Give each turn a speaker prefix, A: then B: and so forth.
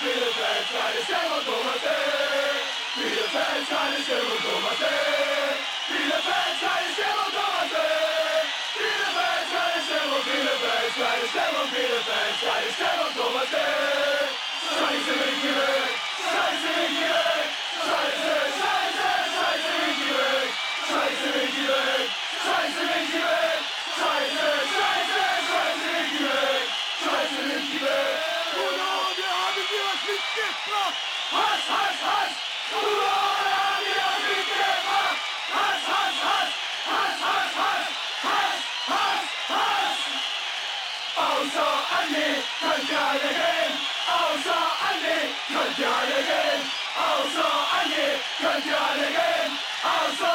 A: viele Fans, keine Stimmung, Thomas viele Fans, keine Stimmung, Thomas viele Fans, keine Stimmung, Thomas viele Fans, keine Stimmung, viele Fans, keine Stimmung, viele Fans, keine Stimmung, Thomas Scheiße, Mickey weg! Scheiße, Mickey weg! Scheiße, Scheiße, Scheiße, Mickey weg! Scheiße, Mickey weg! Scheiße, Mickey weg! Scheiße, Scheiße, Scheiße, Mickey weg! Scheiße, Mickey weg! Bruder, wir haben dir was mitgebracht! Hass, Hass, Hass! Bruder, wir haben dir was mitgebracht! Hass, Hass, Hass! Hass, Hass, Hass! Hass, Hass, Hass! Außer Andi könnt ihr alle gehen! Außer Andi könnt ihr alle gehen! Außer Andi könnt ihr alle gehen! Außer